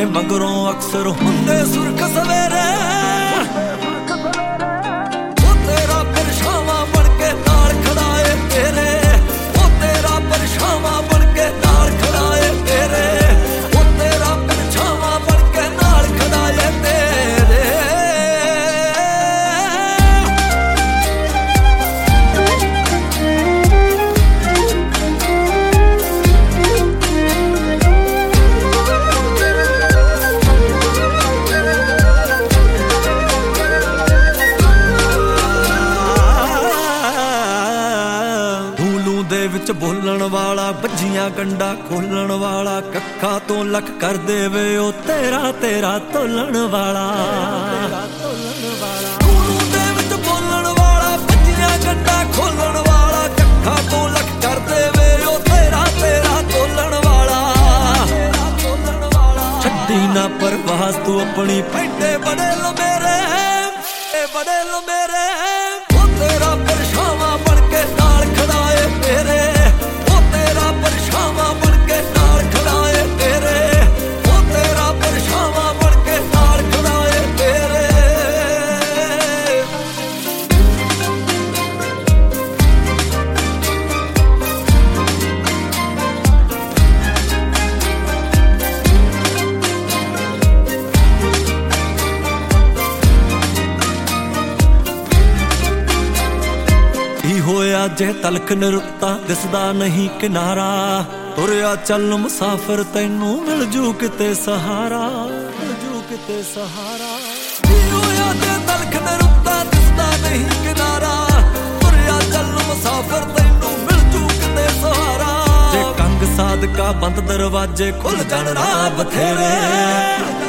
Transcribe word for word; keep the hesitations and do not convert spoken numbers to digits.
मगरों अक्सर हुंदे सुर्ख सवेरे ओ तेरा परछावां बन के नाल खड़ा है तेरे ओ तेरा परछावां बन के नाल खड़ा है तेरे ओ तेरा परछावां बन के नाल खड़ा है तेरे विच बोलण वाला बज्जियां गंडा खोलण वाला कक्खा तो लख कर देवे ओ तेरा तेरा तोलण वाला दे विच बोलण वाला बज्जियां गंडा खोलण वाला कक्खा तो लख कर देवे ओ तेरा तेरा तोलण वाला छड्डी ना परवास तू अपनी पैंडे बड़े लो मेरे बड़े लो मेरे ओ तेरा परछावां बन के नाल खड़ा है तेरे ओ तेरा परछावां बन के नाल खड़ा है तेरे ओ तेरा परछावां बन के नाल खड़ा है तेरे होया जे तलख निरुत्ता दिसदा नहीं किनारा तुरया चल मुसाफिर तैनू मिल जू किते सहारा मिल जू किते सहारा होया जे तलख निरुत्ता दिसदा नहीं किनारा तुरया चल मुसाफिर तैनू मिल जू किते सहारा जे कंग साधका बंद दरवाजे खुल जाण राह बथेरे